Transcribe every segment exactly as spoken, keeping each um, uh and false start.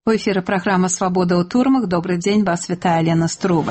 У эфіры праграма «Свабода ў турмах». Добры дзень, вас вітае Лена Струба.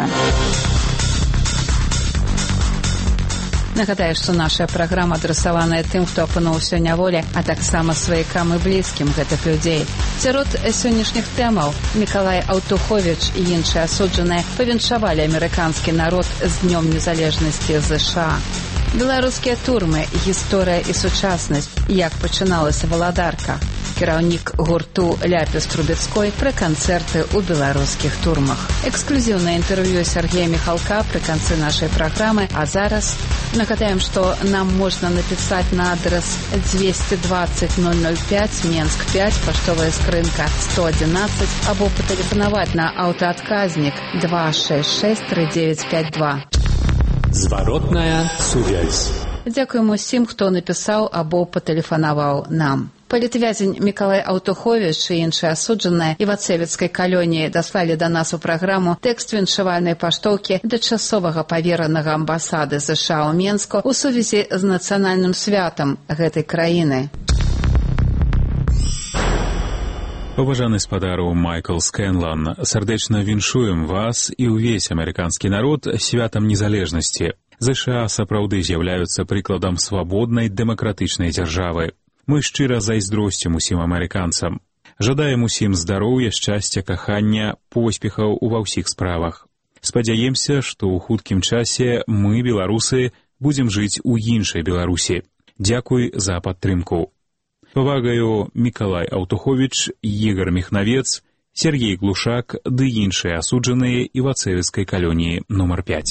Нагадаю, што наша праграма адрасаваная тым, хто апынуўся ў няволі, а таксама сваякам і блізкім гэтых людзей. Сярод сённяшніх тэмаў Мікалай Аўтуховіч і іншыя асуджаныя павіншавалі амерыканскі народ з Днём незалежнасці ЗША. Беларускія турмы, гісторыя і сучаснасць, як пачыналася валадарка. Кіраўнік гурту Ляпіс Трубецкой пра канцэрты ў беларускіх турмах. Эксклюзіўнае інтэрв'ю Сергея Міхалка пры канцы нашай праграмы, а зараз нагадаем, што нам можна напісаць на адрес двести двадцать ноль ноль пять, Менск пять, паштовая скрынка сто одиннадцать, або патэлефанаваць на аўтаадказнік два шесть шесть три девять пять два. Зваротная сувязь. Дзякуем усім, хто напісаў або патэлефанаваў нам. Палітвязень Мікалай Аўтуховіч і іншыя асуджаныя івацевіцкай калоніі даслалі да нас у праграму тэкст віншавальнай паштоўкі да часовага паверанага амбасады ЗША ў Менску ў сувязі з нацыянальным святам гэтай краіны. Паважаны спадару Майкл Скэнлан, сардэчна віншуем вас і ўвесь амерыканскі народ святам незалежнасці. ЗША сапраўды з'яўляюцца прыкладам свабоднай дэмакратычнай дзяржавы. Мы шчыра зайздросцім усім амерыканцам. Жадаем усім здароўя, шчасця, кахання, поспехаў ува ўсіх справах. Спадзяемся, што ў хуткім часе мы, беларусы, будзем жыць у іншай Беларусі. Дзякуй за падтрымку. Павагаю, Мікалай Аўтуховіч, Ігар Міхнавец, Сергей Глушак ды іншыя асуджаныя івацевіцкай калоніі нумар пять.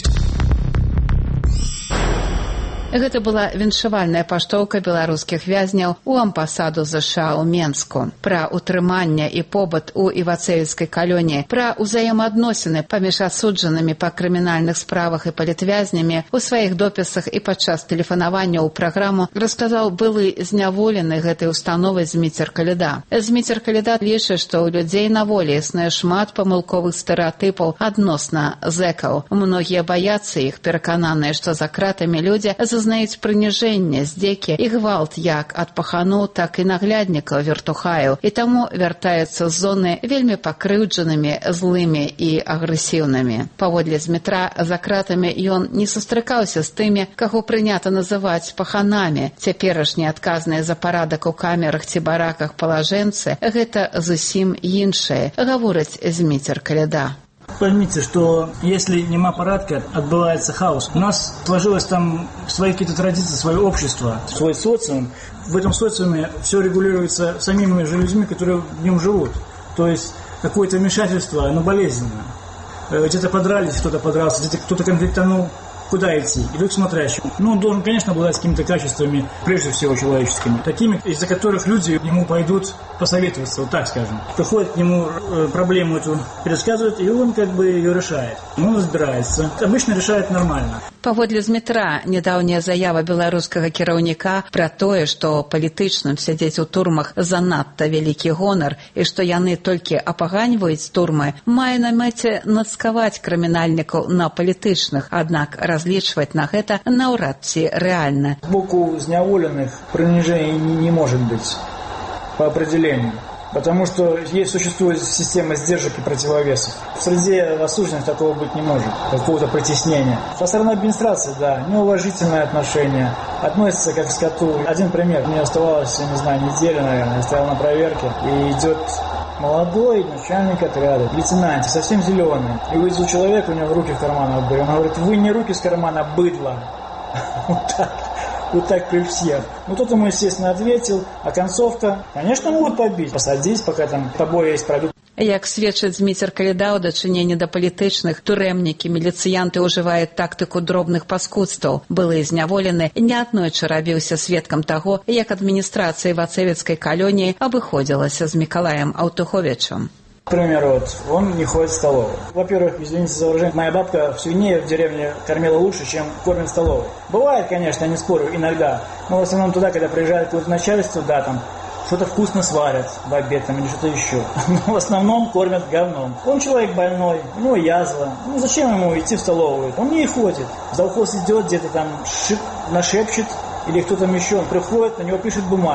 Гэта была віншавальная паштоўка беларускіх вязняў у амбасаду ЗША ў Менску. Пра утрыманне і побыт у івацевіцкай калоніі, пра ўзаемаадносіны паміж асуджанымі па крымінальных справах і палітвязнямі у сваіх допісах і падчас тэлефанавання ў праграму расказаў былы зняволены гэтай установай Зміцер Каляда. Зміцер Каляда лічыць, што ў людзей на волі існуе шмат памылковых стэрэатыпаў адносна зэкаў. Многія баяцца іх, перакананыя, што за кратамі людзі зазнаюць прыніжэнне, здзекі і гвалт як ад паханоў, так і нагляднікаў вертухаяў, і таму вяртаюцца з зоны вельмі пакрыўджанымі, злымі і агрэсіўнымі. Паводле Змітра, за кратамі ён не сустракаўся з тымі, каго прынята называць паханамі. Цяперашнія адказныя за парадак у камерах ці бараках палажэнцы – гэта зусім іншае, гаворыць Зміцер Каляда. Поймите, что если нема порядка, отбывается хаос. У нас сложилось там свои какие-то традиции, свое общество, свой социум. В этом социуме все регулируется самими же людьми, которые в нем живут. То есть какое-то вмешательство, оно болезненно. Где-то подрались, кто-то подрался, где-то кто-то конфликтанул. Куда идти? Идут к смотрящему. Ну, он должен, конечно, обладать какими-то качествами, прежде всего человеческими, такими, из-за которых люди ему пойдут посоветоваться, вот так скажем. Приходят к нему, э, проблему эту пересказывают, и он как бы ее решает. Он разбирается. Обычно решает нормально. Паводле Змітра, нядаўняя заява беларускага кіраўніка пра тое, што палітычным сядзець у турмах занадта вялікі гонар і што яны толькі апаганьваюць турмы, мае на мэце нацкаваць крымінальнікаў на палітычных, аднак разлічваць на гэта наўрад ці рэальна. С боку зняволенных принижений не может быть по определению. Потому что есть, существует система сдержек и противовесов. В среде осужденных такого быть не может, какого-то притеснения. Со стороны администрации, да, неуважительное отношение, относится как к скоту. Один пример, мне оставалось, я не знаю, неделя, наверное, я стоял на проверке, и идет молодой начальник отряда, лейтенант, совсем зеленый. И увидел человека, у него руки в карманах были. Он говорит: вы не руки с кармана, а быдло. Вот так. Вот так при всех. Ну, тот ему, естественно, ответил, а концовка, конечно, могут побить, посадить, пока там побои есть пройдут. Як сведчыць Зміцер Каляда, у дачыненні да палітычных, турэмнікі, міліцыянты ўжываюць тактыку дробных паскудстваў. Былы зняволены, неаднойчы рабіўся сведкам таго, як адміністрацыя івацевіцкай калоніі абыходзілася з Мікалаем Аўтуховічам. К примеру, вот, он не ходит в столовую. Во-первых, извините за выражение, моя бабка в свинье в деревне кормила лучше, чем кормит в столовой. Бывает, конечно, я не спорю, иногда. Но в основном туда, когда приезжает какое-то начальство, да, там что-то вкусно сварят в обед там, или что-то еще. Но в основном кормят говном. Он человек больной, у него язва. Ну зачем ему идти в столовую? Он не ходит. Завхоз идет, где-то там шип, нашепчет, или кто там еще, он приходит, на него пишет бумаги.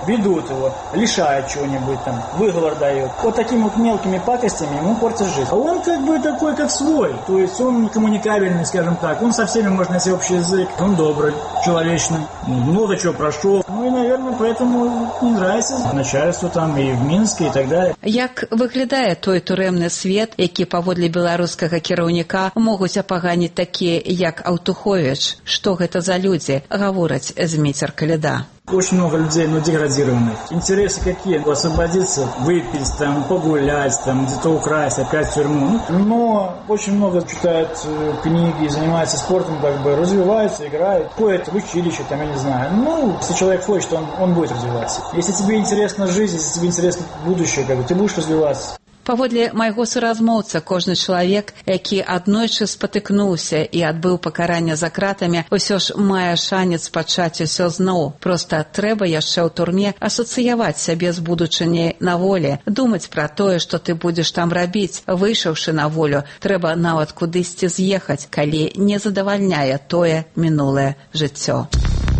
ведут его, лишают чего-нибудь там, выговор дают. Вот такими вот мелкими пакостями ему портят жизнь. А он как бы такой, как свой. То есть он коммуникабельный, скажем так. Он со всеми может найти общий язык. Он добрый, человечный. Много чего прошел. Ну и, наверное, поэтому не нравится начальству там и в Минске и так далее. Як выглядае той турэмны свет, які паводле беларускага кіраўніка могуць апаганіць такія, як Аўтуховіч? Што гэта за людзі, гавораць Зміцер Каляда. Очень много людей, ну, деградированных. Интересы какие? Освободиться, выпить, там, погулять, там, где-то украсть, опять в тюрьму. Но очень много читают э, книги, занимаются спортом, как бы, развиваются, играют, ходят в училище, там, я не знаю. Ну, если человек хочет, он, он будет развиваться. Если тебе интересна жизнь, если тебе интересно будущее, как бы, ты будешь развиваться. Паводле майго суразмоўца, кожны чалавек, які аднойчы спатыкнуўся і адбыў пакаранне за кратамі, усё ж мае шанец пачаць усё зноў. Проста трэба яшчэ ў турме асацыяваць сябе з будучыняй на волі, думаць пра тое, што ты будзеш там рабіць. Выйшаўшы на волю, трэба нават кудысьці з'ехаць, калі не задавальняе тое мінулае жыццё.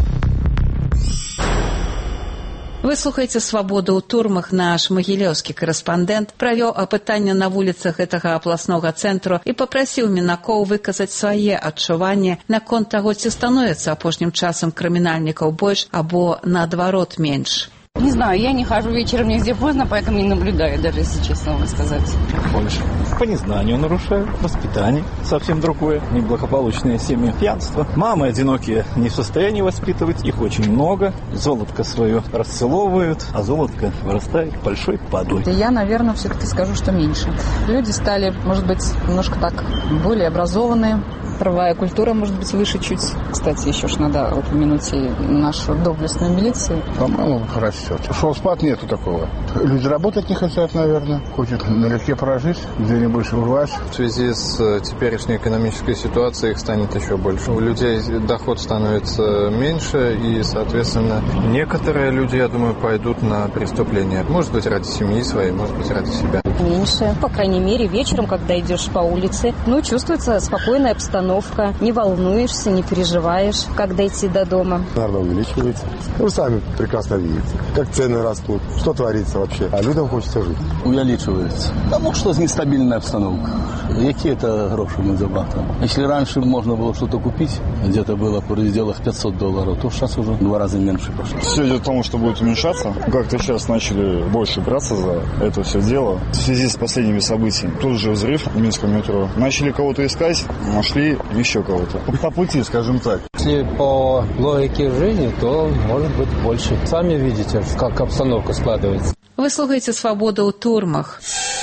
Вы слухаеце «Свабоду ў турмах». Наш магілёўскі карэспандэнт правёў апытанне на вуліцах гэтага абласнога цэнтру і папрасіў мінакоў выказаць свае адчуванні наконт таго, ці становіцца апошнім часам крымінальнікаў больш або, наадварот, менш. Не знаю, я не хожу вечером нигде поздно, поэтому не наблюдаю, даже если честно вам сказать. Больше. По незнанию нарушают, воспитание совсем другое, неблагополучные семьи, пьянство. Мамы одинокие не в состоянии воспитывать, их очень много. Золотко свое расцеловывают, а золотко вырастает большой подой. Я, наверное, все-таки скажу, что меньше. Люди стали, может быть, немножко так более образованные. Правовая культура, может быть, выше чуть. Кстати, еще ж надо упомянуть и нашу доблестную милицию. По-моему, хорошо. Шел спад, нету такого. Люди работать не хотят, наверное. Хотят налегке прожить, где-нибудь бывать. В связи с теперешней экономической ситуацией их станет еще больше. У людей доход становится меньше, и, соответственно, некоторые люди, я думаю, пойдут на преступления. Может быть, ради семьи своей, может быть, ради себя. Меньше. По крайней мере, вечером, когда идешь по улице, ну, чувствуется спокойная обстановка. Не волнуешься, не переживаешь, как дойти до дома. Наверное, увеличивается. Вы сами прекрасно видите, как цены растут, что творится вообще. А людям хочется жить. Увеличивается. Потому что нестабильная обстановка. Какие это гроши мы зарабатываем? Если раньше можно было что-то купить, где-то было в пределах пятьсот долларов, то сейчас уже в два раза меньше пошло. Все идет к тому, что будет уменьшаться. Как-то сейчас начали больше браться за это все дело. В связи с последними событиями. Тут же взрыв в Минском метро. Начали кого-то искать, нашли еще кого-то. По пути, скажем так. Если по логике жизни, то может быть больше. Сами видите, как обстановка складывается. Вы слухаеце «Свабоду ў турмах».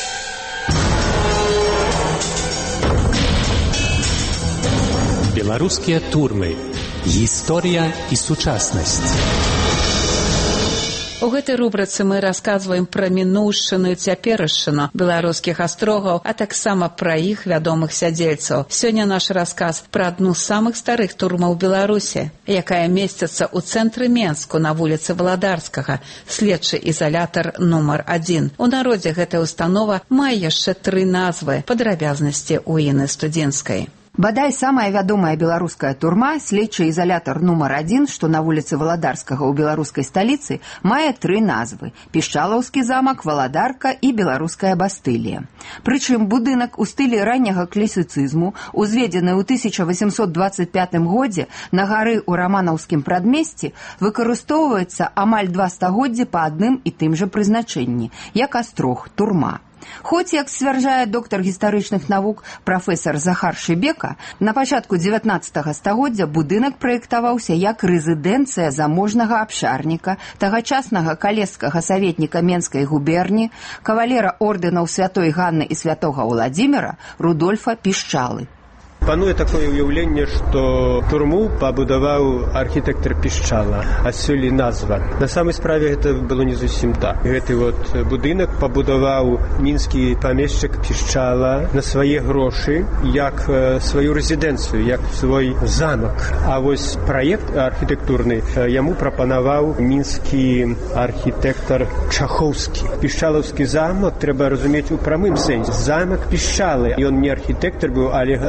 Беларускія турмы. Гісторыя і сучаснасць. У гэтай рубрыцы мы расказваем пра мінуўшчыну і цяперашчыну беларускіх астрогаў, а таксама пра іх вядомых сядзельцаў. Сёння наш расказ пра адну з самых старых турмаў Беларусі, якая месціцца ў цэнтры Менску на вуліцы Валадарскага, следчы ізалятар нумар адзін. У народзе гэтая установа мае яшчэ тры назвы, падрабязнасці ў Інны Студзінскай. Бадай самая вядомая беларуская турма, следчы ізалятар нумар адзін, што на вуліцы Валадарскага ў беларускай сталіцы, мае тры назвы: Пішчалаўскі замак, Валадарка і беларуская Бастылія. Прычым будынак у стылі ранняга класіцызму, узведзены ў тысяча восемьсот двадцать пятым годзе на гары ў раманаўскім прадмесці, выкарыстоўваецца амаль два стагоддзі па адным і тым жа прызначэнні, як астрог, турма. Хоць, як сцвярджае доктар гістарычных навук прафесар Захар Шыбека, на пачатку дзевятнаццатага стагоддзя будынак праектаваўся як рэзідэнцыя заможнага абшарніка, тагачаснага калежскага саветніка Менскай губерні, кавалера ордэнаў святой Ганны і святога Уладзіміра Рудольфа Пішчалы. Пануе такое ўяўленне, што турму пабудаваў архітэктар Пішчала, адсюль і назва. На самай справе гэта было не зусім так. Гэты вот будынак пабудаваў мінскі памешчык Пішчала на свае грошы, як сваю рэзідэнцыю, як свой замак. А вось праект архітэктурны яму прапанаваў мінскі архітэктар Чахоўскі. Пішчалаўскі замак трэба разумець у прамым сэнсе. Замак Пішчалы. Ён не архітэктар быў, але гаспадар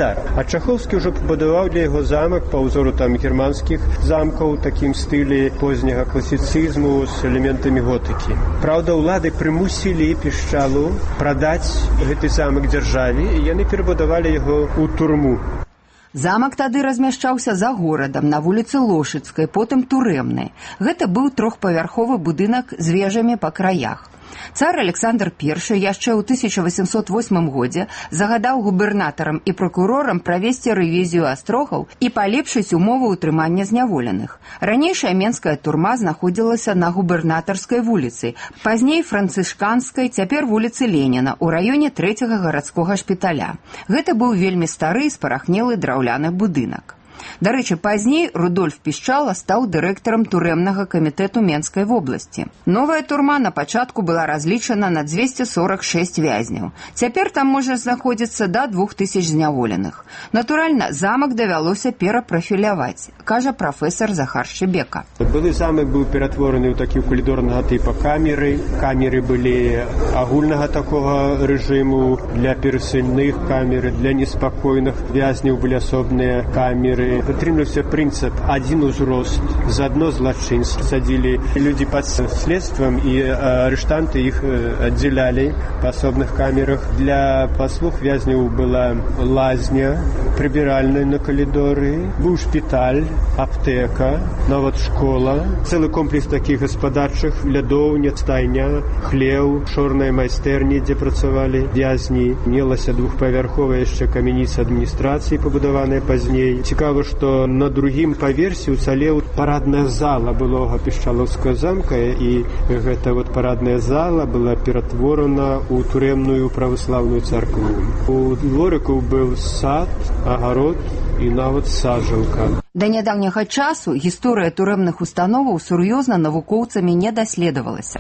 валадар. А Чаховскі ўжо пабудаваў для яго замак па ўзору там германскіх замкаў, такім стылі позняга класіцызму з элементамі готыкі. Праўда, улады прымусілі Пішчалу прадаць гэты замак дзяржаве, і яны перабудавалі яго ў турму. Замак тады размяшчаўся за горадам на вуліцы Лошыцкай, потым Турэмнай. Гэта быў трохпавярховы будынак з вежамі па краях. Цар Александр Першы яшчэ ў тысяча васемсот восьмым годзе загадаў губернатарам і пракурорам правесці рэвізію астрогаў і палепшыць умовы ўтрымання зняволеных. Ранейшая менская турма знаходзілася на губернатарскай вуліцы, пазней францышканскай, цяпер вуліцы Леніна, у раёне трэцяга гарадскога шпіталя. Гэта быў вельмі стары і спарахнелы драўляны будынак. Дарэчы, пазней Рудольф Пішчала стаў дырэктарам турэмнага камітэту Менскай вобласці. Новая турма на пачатку была разлічана на дзвесце сорак шэсць вязняў. Цяпер там можа знаходзіцца да двух тысяч зняволеных. Натуральна, замак давялося перапрафіляваць, кажа прафесар Захар Шчебека. Былы замак быў ператвораны ў такі калідорнага тыпа камеры. Камеры былі агульнага такога рэжыму, для перасыльных камеры, для неспакойных вязняў былі асобныя камеры. Прытрымліваўся прынцып адзін узрост, за адно злачынства. Садзілі людзі пад следствам, і арыштанты іх аддзялялі па асобных камерах. Для паслуг вязняў была лазня, прыбіральная на калідоры, быў шпіталь, аптэка, нават школа, цэлы комплекс такіх гаспадарчых, лядоўня, стайня, хлеў, шорная майстэрня, дзе працавалі вязні. Мелася двухпавярховая яшчэ камяніца адміністрацыі, пабудаваная пазней. Цікава, што на другім паверсе уцалеў парадная зала былога Пішчалаўскага замка, і гэта вот парадная зала была ператворана ў турэмную праваслаўную царкву. У дворыку быў сад, агарод і нават сажалка. Да нядаўняга часу гісторыя турэмных установаў сур'ёзна навукоўцамі не даследавалася.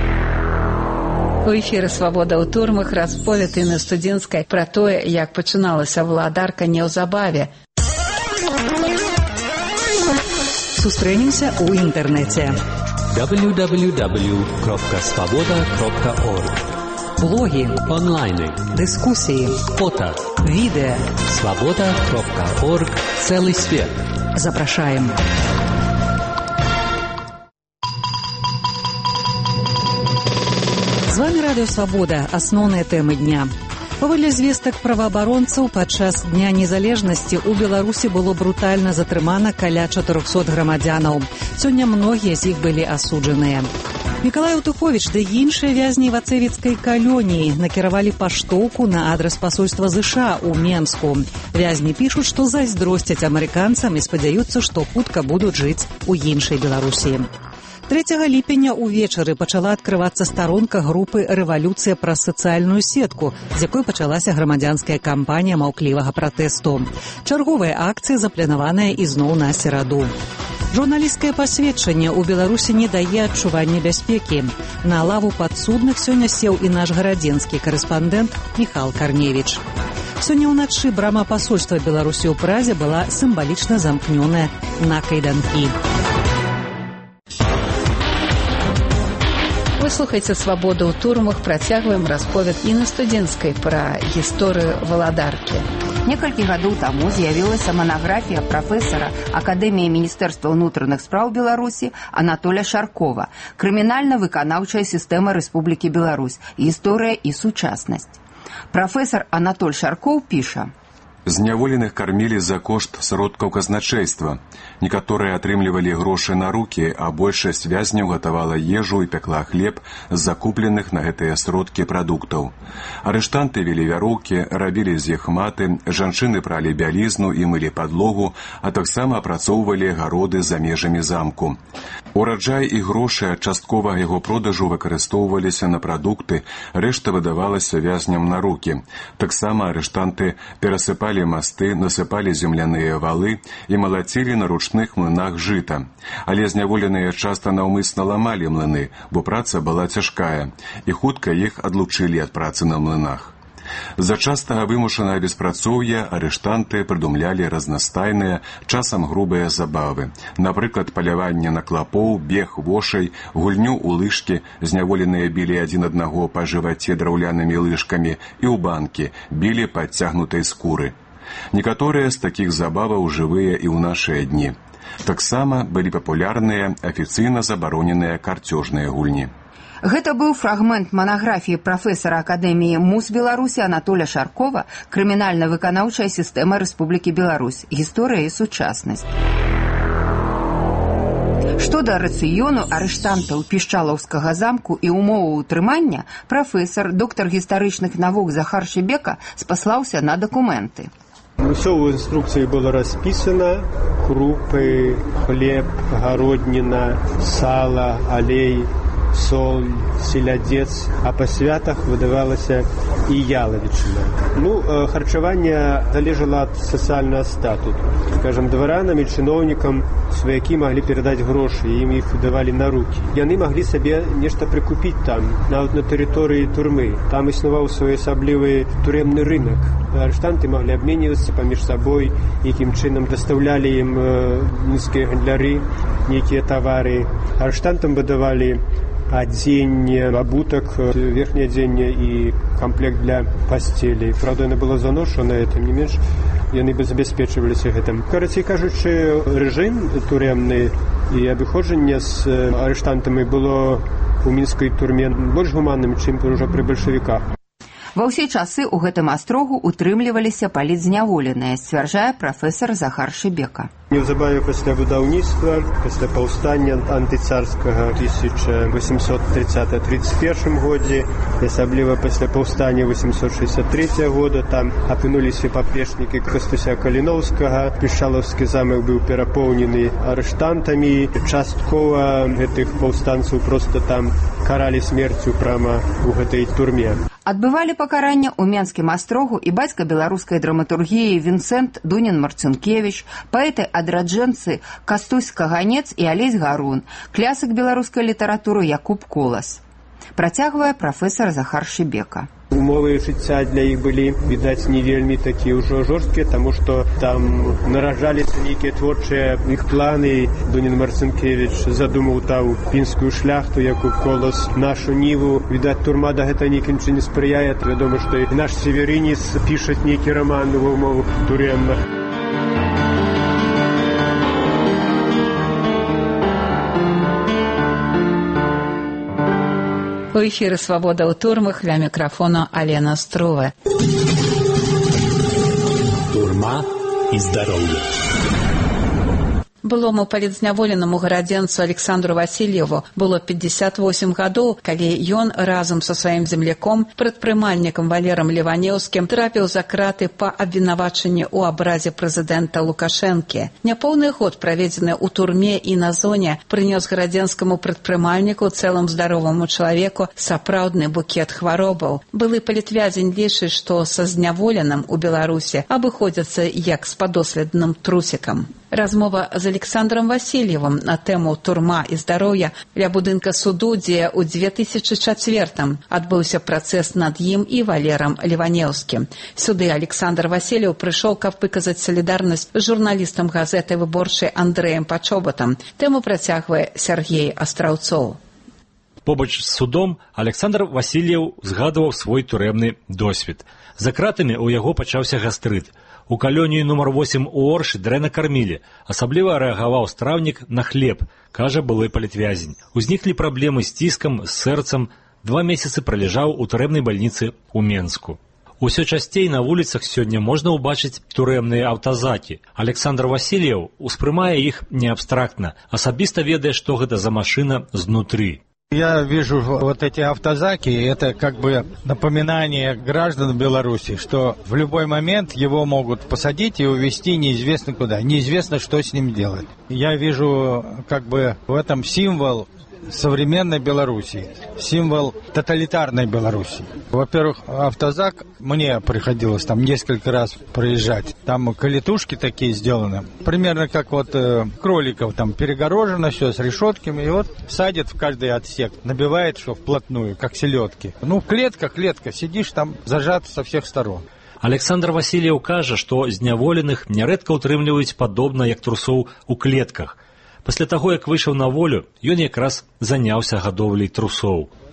У эфіры «Свабода ў турмах» расповед Інны Студзінскай пра тое, як пачыналася валадарка неўзабаве. Сустрэнемся ў інтэрнэце. дабл ю дабл ю дабл ю кропка свабода кропка орг. Блогі, онлайны, дыскусіі, фото, відэа. свабода кропка орг. Цэлы свет. Запрашаем. З вами Радыё Свабода. Асноўныя тэмы дня. Паводле звестак праваабаронцаў, падчас Дня незалежнасці ў Беларусі было брутальна затрымана каля чатырохсот грамадзянаў. Сёння многія з іх былі асуджаныя. Мікалай Утуховіч ды іншыя вязні вацэвіцкай калоніі накіравалі паштоўку на адрас пасольства ЗША ў Менску. Вязні пішуць, што зайздросцяць амерыканцам і спадзяюцца, што хутка будуць жыць у іншай Беларусі. трэцяга ліпеня ўвечары пачала адкрывацца старонка групы «Рэвалюцыя праз сацыяльную сетку», з якой пачалася грамадзянская кампанія маўклівага пратэсту. Чарговая акцыя запланаваная ізноў на сераду. Журналісцкае пасведчанне ў Беларусі не дае адчування бяспекі. На лаву падсудных сёння сеў і наш гарадзенскі карэспандэнт Міхал Карневіч. Сёння ўначы брама пасольства Беларусі ў Празе была сімвалічна замкнёная на кайданкі. Вы слухаеце «Свабоду ў турмах», працягваем расповед Інны Студзінскай пра гісторыю валадаркі. Некалькі гадоў таму з'явілася манаграфія прафесара Акадэміі Міністэрства ўнутраных спраў Беларусі Анатоля Шаркова «Крымінальна-выканаўчая сістэма Рэспублікі Беларусь. Гісторыя і сучаснасць». Прафесар Анатоль Шаркоў піша: Зняволеных кармілі за кошт сродкаў казначэйства. Некаторыя атрымлівалі грошы на рукі, а большасць вязняў гатавала ежу і пякла хлеб з закупленых на гэтыя сродкі прадуктаў. Арыштанты вялі вяроўкі, рабілі з іх маты, жанчыны пралі бялізну і мылі падлогу, а таксама апрацоўвалі гароды за межамі замку. Ураджай і грошы ад частковага яго продажу выкарыстоўваліся на прадукты, рэшта выдавалася вязням на рукі. Таксама арыштанты перасыпалі масты, насыпалі земляныя валы і малацілі на ручных млынах жыта. Але зняволеныя часта наўмысна ламалі млыны, бо праца была цяжкая, і хутка іх адлучылі ад працы на млынах. З-за частага вымушанага беспрацоўя арыштанты прыдумлялі разнастайныя, часам грубыя забавы. Напрыклад, паляванне на клапоў, бег вошай, гульню ў лыжкі, зняволеныя білі адзін аднаго па жываце драўлянымі лыжкамі, і ў банкі, білі пад цягнутай скуры. Некаторыя з такіх забаваў жывыя і ў нашыя дні. Таксама былі папулярныя афіцыйна забароненыя карцёжныя гульні. Гэта быў фрагмент манаграфіі прафесара Акадэміі МУЗ Беларусі Анатоля Шаркова «Крымінальна-выканаўчая сістэма Рэспублікі Беларусь. Гісторыя і сучаснасць». Што да рацыёну арыштантаў Пішчалаўскага замку і ўмоваў утрымання, прафесар, доктар гістарычных навук Захар Шебека спаслаўся на дакументы. Усё ў інструкцыі было распісана: крупы, хлеб, гародніна, сала, алей, соль, селядец, а па святах выдавалася і ялавічына. Ну, харчаванне залежало ад сацыяльнага статусу. Скажем, дваранам і чыноўнікам сваякі маглі перадаць грошы, ім іх давалі на рукі. Яны маглі сабе нешта прыкупіць там, нават на тэрыторыі турмы. Там існаваў своеасаблівы турэмны рынок. Арыштанты маглі абменьвацца паміж сабой, якім чынам дастаўлялі ім мінскія гандляры нейкія тавары. Арыштантам выдавалі адзенне, абутак, верхняе адзенне і камплект для пасцелі. Правда, яно было заношанае, тым не менш, яны бы забяспечваліся гэтым. Карацей кажучы, рэжым турэмны і абыходжанне з арыштантамі было ў мінскай турме больш гуманным, чым ўжо пры бальшавіках. Ва ўсе часы ў гэтым астрогу утрымліваліся палітзняволеныя, сцвярджае прафесар Захар Шебека. Неўзабаве пасля будаўніцтва, пасля паўстання антыцарскага тысяча восемьсот тридцатым тридцать первым годзе, асабліва пасля паўстання восемьсот шестьдесят третьего года, там апынуліся паплечнікі Кастуся Каліноўскага, Пішчалаўскі замак быў перапоўнены арыштантамі, часткова гэтых паўстанцаў проста там каралі смерцю прама ў гэтай турме. Адбывалі пакаранне ў Менскім астрогу і бацька беларускай драматургіі Вінцэнт Дунін-Марцынкевіч, паэты-адраджэнцы Кастусь Каганец і Алесь Гарун, клясык беларускай літаратуры Якуб Колас. Працягвае прафесар Захар Шебека. Умовы жыцця для іх былі, відаць, не вельмі такія ўжо жорсткія, таму што там наражаліся нейкія творчыя іх планы. Дунін-Марцынкевіч задумаў там пінскую шляхту, Якуб Колас нашу ніву. Відаць, турма да гэта нейкім чым не спрыяе. Вядома, што і наш Северініс пішаць нейкі раман ва ўмовах турэмных. У эфіры «Свабода ў турмах», ля мікрафона Алена Струве. Турма і здароўе. Былому палітзняволенаму гарадзенцу Александру Васильеву было пятьдесят восемь гадоў, калі ён разам са сваім земляком, прадпрымальнікам Валерам Леванеўскім, трапіў за краты па абвінавачанні ў абразе прэзідэнта Лукашэнкі. Няпоўны год, праведзены ў турме і на зоне, прынёс гарадзенскаму прадпрымальніку, цэлым здароваму чалавеку, сапраўдны букет хваробаў. Былы палітвязень лічыць, што са зняволеным у Беларусі абыходзяцца як з падоследным трусікам. Размова з Александром Васильевым на тэму «Турма і здароўя» ля будынка суду, дзе ў две тысячы чацвёртым адбыўся працэс над ім і Валерам Леванеўскім. Сюды Александр Васильев прыйшоў, каб выказаць салідарнасць з журналістам газеты «Выборчай» Андрэем Пачобатам. Тэму працягвае Сергей Астраўцоў. Побач з судом Александр Васильев згадваў свой турэмны досвед. За кратамі ў яго пачаўся гастрыт. У калоніі нумар восемь у Оршы дрэнна кармілі. Асабліва рэагаваў страўнік на хлеб, кажа былы палітвязень. Узніклі праблемы з ціскам, з сэрцам. Два месяцы праляжаў у турэмнай бальніцы ў Менску. Усё часцей на вуліцах сёння можна ўбачыць турэмныя аўтазакі. Александр Васильев успрымае іх не абстрактна, асабіста ведае, што гэта за машына знутры. Я вижу вот эти автозаки, это как бы напоминание граждан Беларуси, что в любой момент его могут посадить и увезти неизвестно куда, неизвестно, что с ним делать. Я вижу как бы в этом символ современной Беларуси, символ тоталитарной Беларуси. Во-первых, автозак, мне приходилось там несколько раз проезжать, там калитушки такие сделаны, примерно как вот э, кроликов, там перегорожено все с решетками, и вот садит в каждый отсек, набивает что вплотную, как селедки. Ну, клетка, клетка, сидишь там зажат со всех сторон. Александр Васильев кажа, што зняволеных нярэдка ўтрымліваюць падобна як трусоў у клетках. Пасля таго, як выйшаў на волю, ён якраз заняўся гадоўляй трусоў.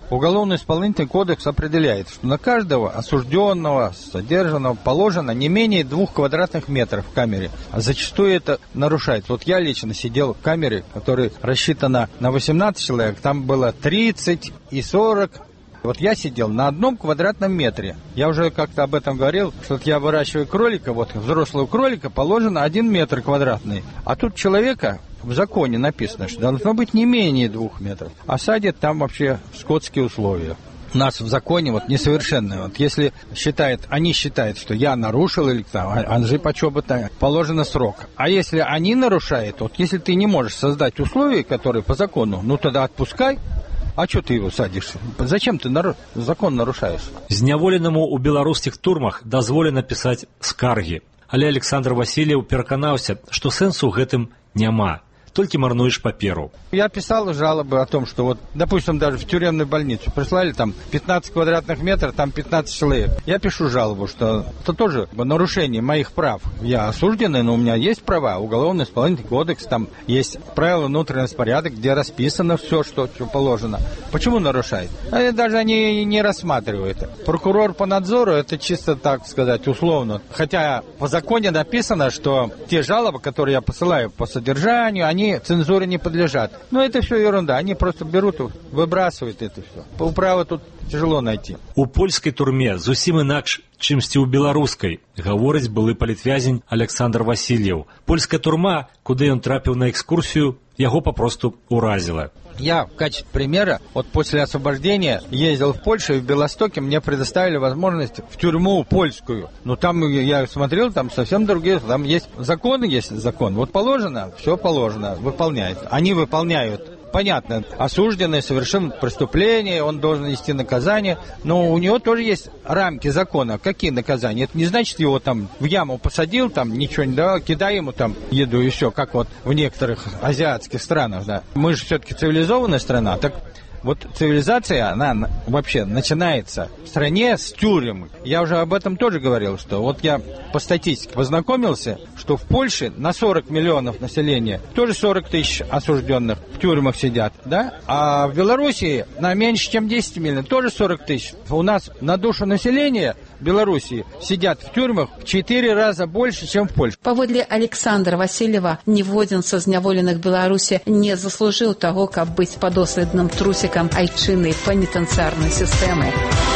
Уголовно-исполнительный кодекс определяет, что на каждого осужденного, задержанного положено не менее двух квадратных метров в камере. А зачастую это нарушает. Вот я лично сидел в камере, которая рассчитана на восемнадцать человек, там было тридцать и сорок. Вот я сидел на одном квадратном метре. Я уже как-то об этом говорил, что вот я выращиваю кролика, вот взрослого кролика положено один метр квадратный. А тут человека в законе написано, что должно быть не менее двух метров. А садят там вообще скотские условия. У нас в законе вот несовершенное. Вот если считает, они считают, что я нарушил или там, Анжи Почобота, положено срок. А если они нарушают, вот если ты не можешь создать условия, которые по закону, ну тогда отпускай. А что ты его садишь? Зачем ты нару... закон нарушаешь? Зняволенаму ў беларускіх турмах дазволена пісаць скаргі. Але Александр Васильев пераканаўся, што сэнсу ў гэтым няма. Только марнуешь паперу. Я писал жалобы о том, что вот, допустим, даже в тюремную больницу прислали там пятнадцать квадратных метров, там пятнадцать человек. Я пишу жалобу, что это тоже нарушение моих прав. Я осужденный, но у меня есть права. Уголовно-исполнительный кодекс, там есть правила внутреннего распорядка, где расписано все, что, что положено. Почему нарушает? А даже они не рассматривают. Прокурор по надзору, это чисто, так сказать, условно. Хотя по законе написано, что те жалобы, которые я посылаю по содержанию, они Они цензуре не подлежат. Но это все ерунда. Они просто берут, выбрасывают это все. Управу тут тяжело найти. У польскай турме зусім інакш, чымсьці ў беларускай, гаворыць былы палітвязень Александр Васильев. Польская турма, куды ён трапіў на экскурсию, яго попросту уразила. Я в качестве примера, вот после освобождения ездил в Польшу, и в Белостоке мне предоставили возможность в тюрьму польскую. Но там я смотрел, там совсем другие, там есть законы, есть закон. Вот положено, все положено, выполняет. Они выполняют. Понятно, осужденный совершил преступление, он должен нести наказание, но у него тоже есть рамки закона. Какие наказания? Это не значит, его там в яму посадил, там ничего не давал, кидай ему там еду и все, как вот в некоторых азиатских странах. Да. Мы же все-таки цивилизованная страна, так вот цивилизация, она вообще начинается в стране с тюрем. Я уже об этом тоже говорил, что вот я по статистике познакомился, что в Польше на сорок миллионов населения тоже сорок тысяч осужденных в тюрьмах сидят, да? А в Белоруссии на меньше, чем десять миллионов, тоже сорок тысяч. У нас на душу населения Белоруссии сидят в тюрьмах в четыре раза больше, чем в Польше. Паводле Александра Васильева, ніводзін са зняволеных Беларусі не заслужыў таго, каб быць падоследным трусікам айчыннай пенітэнцыярнай сістэмы.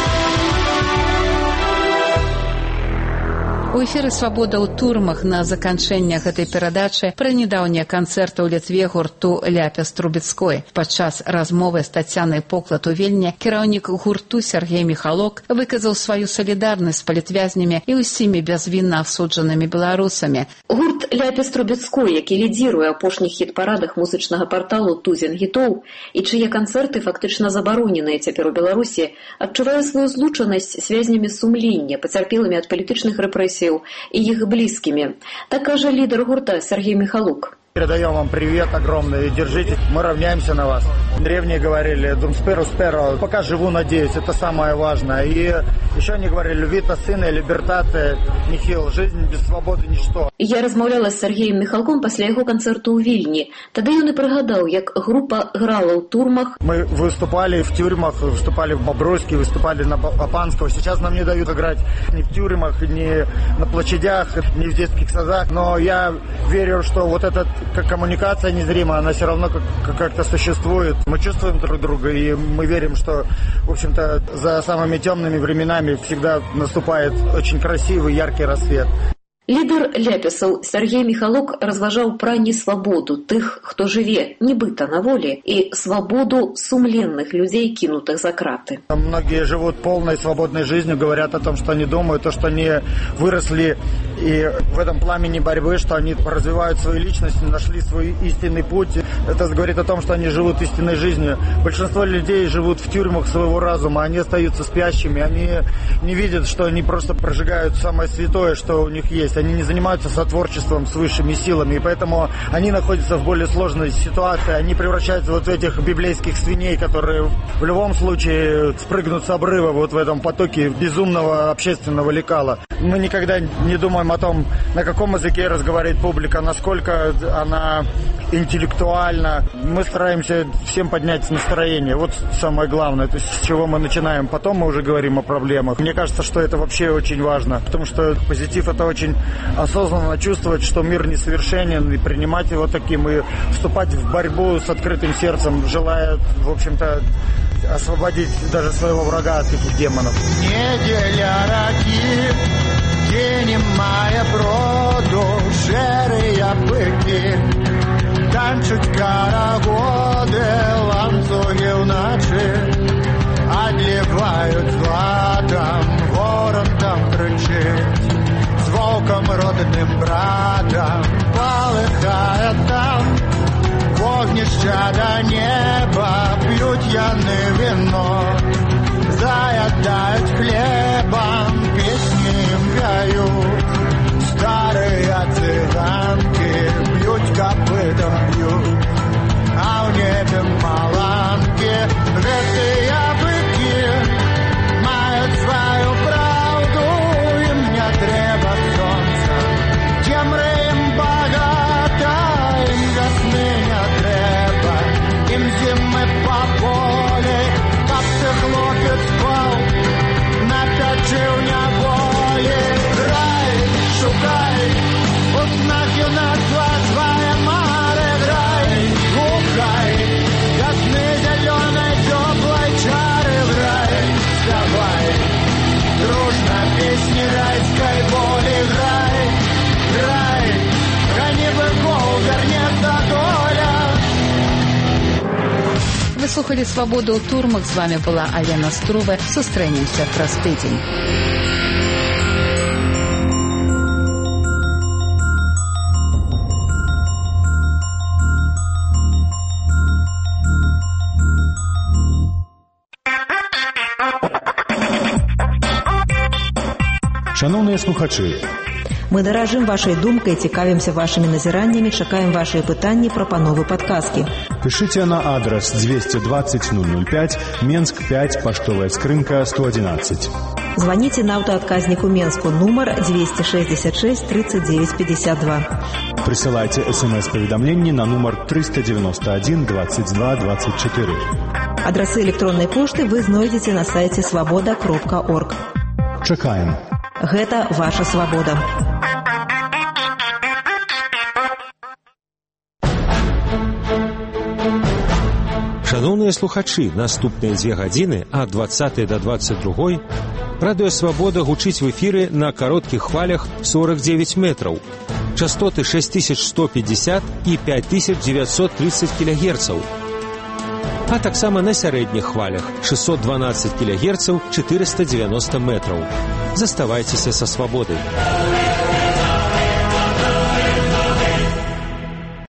У эфіры «Свабода ў турмах» на заканчэнне гэтай перадачы пра нядаўнія канцэрты ў Літве гурту «Ляпіс Трубецкой». Падчас размовы з Тацянай Поклад у Вільні кіраўнік гурту Сергей Михалок выказаў сваю салідарнасць з палітвязнямі і ўсімі бязвінна асуджанымі беларусамі. Гурт «Ляпіс Трубецкой», які лідзіруе апошніх хіт-парадах музычнага парталу «Тузін гітоў» і чые канцэрты фактычна забароненыя цяпер у Беларусі, адчувае сваю злучанасць з вязнямі сумлення, пацярпелымі ад палітычных рэпрэсій и их близкими. Так кажа лидер гурта Сергей Михалок. Передаем вам привет огромный, держитесь, мы равняемся на вас. Древние говорили, дум сперо сперо, пока живу, надеюсь, это самое важное. И еще они говорили, вита сына, либертате, нихил, жизнь без свободы ничто. Я размаўляла з Сергеем Михалком пасля яго канцэрту ў Вільні. Тады ён і прыгадаў, як група грала ў турмах. Мы выступали в тюрьмах, выступали в Бобруйске, выступали на Папанского. Сейчас нам не дают играть ни в тюрьмах, ни на площадях, ни в детских садах. Но я верю, что вот этот как коммуникация незримая, она все равно как- как-то существует. Мы чувствуем друг друга, и мы верим, что, в общем-то, за самыми темными временами всегда наступает очень красивый, яркий рассвет. Лідер ляпісаў Сергей Михалок разважаў пра несвабоду тых, хто жыве нібыта на волі, і свабоду сумленных людзей, кінутых за краты. Многие живут полной свободной жизнью, говорят о том, что они думают, то, что они выросли и в этом пламени борьбы, что они развивают свою личность, нашли свой истинный путь. Это говорит о том, что они живут истинной жизнью. Большинство людей живут в тюрьмах своего разума, они остаются спящими, они не видят, что они просто прожигают самое святое, что у них есть. есть они не занимаются сотворчеством с высшими силами, и поэтому они находятся в более сложной ситуации, они превращаются вот в этих библейских свиней, которые в любом случае спрыгнут с обрыва вот в этом потоке безумного общественного лекала. Мы никогда не думаем о том, на каком языке разговаривает публика, насколько она интеллектуальна. Мы стараемся всем поднять настроение. Вот самое главное, то есть с чего мы начинаем. Потом мы уже говорим о проблемах. Мне кажется, что это вообще очень важно, потому что позитив — это очень осознанно чувствовать, что мир несовершенен, и принимать его таким, и вступать в борьбу с открытым сердцем, желая, в общем-то, освободить даже своего врага от этих демонов. Неделя раки, день мая броду, шерые быки, танчуть карагоды, ланцуги в ночи, отливают златом, ворон там кричит, с волком родным братом, полыхает там, вогнища до неба, пьют яны вино, заедают хлебом, песни им поют. Старые цыганки бьют копытом, бьют, а в небе маланки, вертые быки мают свою правду, им не треба солнца, темры им богата, им весны не треба, им зимы по поле, как ты хлопец спал, наточил неволе. Шукай, узнах юнацтва своя маре, грай, гукай, ясны зеленой теплой чары в рай. Вставай, дружно песни райской боли, грай, грай, гони быков, вернется доля. Вы слухали «Свободу» у турмах. С вами была Алена Струве. Сустрэнемся праз тыдзень. Шановныя слухачы, мы даражым вашай думкай, цікавімся вашымі назіраннямі, чакаем вашыя пытанні, прапановы, падказкі. Пишите на адрес двести двадцать ноль ноль пять, Менск пять, поштовая скрынка сто одиннадцать. Звоните на автоотказнику Менску, номер двести шестьдесят шесть тридцать девять пятьдесят два. Присылайте смс-поведомление на номер триста девяносто один двадцать два двадцать четыре. Адресы электронной почты вы знойдете на сайте свобода кропка орг. Чакаем. Гэта ваша свабода. Шановныя слухачы, наступныя дзве гадзіны ад двадцатай да двадцать другой радыё «Свабода» гучыць в эфіры на кароткіх хвалях сорок девять метраў, частоты шесть тысяч сто пятьдесят і пять тысяч девятьсот тридцать килогерцаў, а таксама на сярэдніх хвалях шестьсот двенадцать килогерцаў, четыреста девяносто метраў. Заставайцеся са свабодай.